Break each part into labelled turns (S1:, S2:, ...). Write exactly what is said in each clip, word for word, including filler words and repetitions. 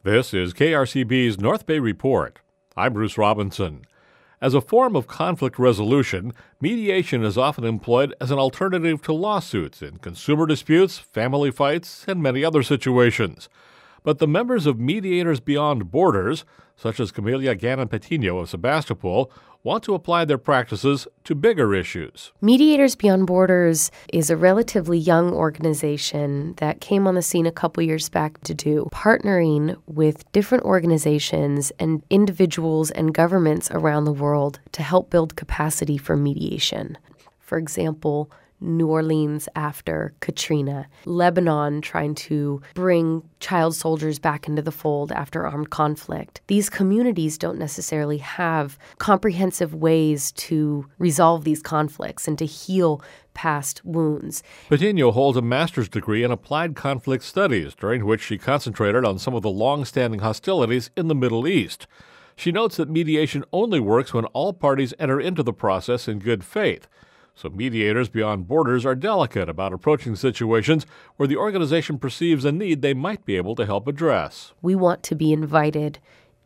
S1: This is K R C B's North Bay Report. I'm Bruce Robinson. As a form of conflict resolution, mediation is often employed as an alternative to lawsuits in consumer disputes, family fights, and many other situations. But the members of Mediators Beyond Borders, such as Camelia Gannon-Patino of Sebastopol, want to apply their practices to bigger issues.
S2: Mediators Beyond Borders is a relatively young organization that came on the scene a couple years back to do partnering with different organizations and individuals and governments around the world to help build capacity for mediation. For example, New Orleans after Katrina, Lebanon trying to bring child soldiers back into the fold after armed conflict. These communities don't necessarily have comprehensive ways to resolve these conflicts and to heal past wounds.
S1: Patino holds a master's degree in applied conflict studies, during which she concentrated on some of the long-standing hostilities in the Middle East. She notes that mediation only works when all parties enter into the process in good faith. So Mediators Beyond Borders are delicate about approaching situations where the organization perceives a need they might be able to help address.
S2: We want to be invited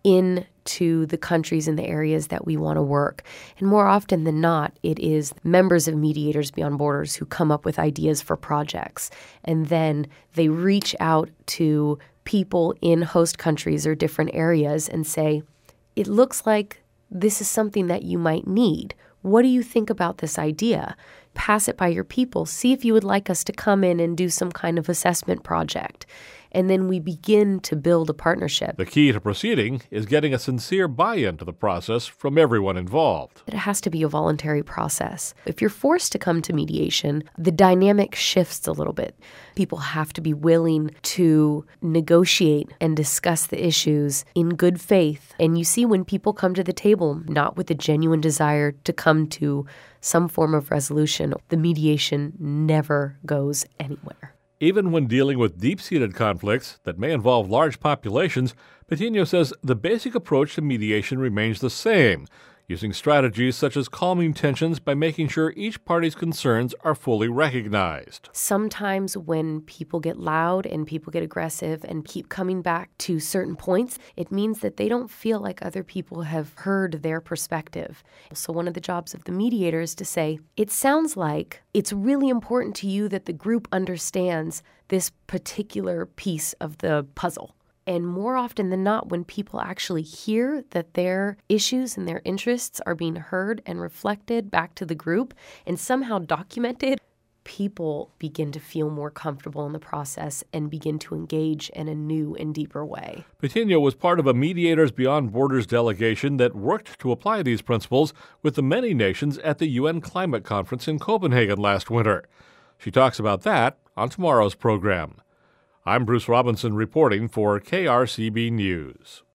S2: into the countries and the areas that we want to work. And more often than not, it is members of Mediators Beyond Borders who come up with ideas for projects. And then they reach out to people in host countries or different areas and say, it looks like this is something that you might need. What do you think about this idea? Pass it by your people. See if you would like us to come in and do some kind of assessment project. And then we begin to build a partnership.
S1: The key to proceeding is getting a sincere buy-in to the process from everyone involved.
S2: It has to be a voluntary process. If you're forced to come to mediation, the dynamic shifts a little bit. People have to be willing to negotiate and discuss the issues in good faith. And you see when people come to the table, not with a genuine desire to come to some form of resolution, the mediation never goes anywhere.
S1: Even when dealing with deep-seated conflicts that may involve large populations, Patino says the basic approach to mediation remains the same, using strategies such as calming tensions by making sure each party's concerns are fully recognized.
S2: Sometimes when people get loud and people get aggressive and keep coming back to certain points, it means that they don't feel like other people have heard their perspective. So one of the jobs of the mediator is to say, it sounds like it's really important to you that the group understands this particular piece of the puzzle. And more often than not, when people actually hear that their issues and their interests are being heard and reflected back to the group and somehow documented, people begin to feel more comfortable in the process and begin to engage in a new and deeper way.
S1: Patino was part of a Mediators Beyond Borders delegation that worked to apply these principles with the many nations at the U N Climate Conference in Copenhagen last winter. She talks about that on tomorrow's program. I'm Bruce Robinson reporting for K R C B News.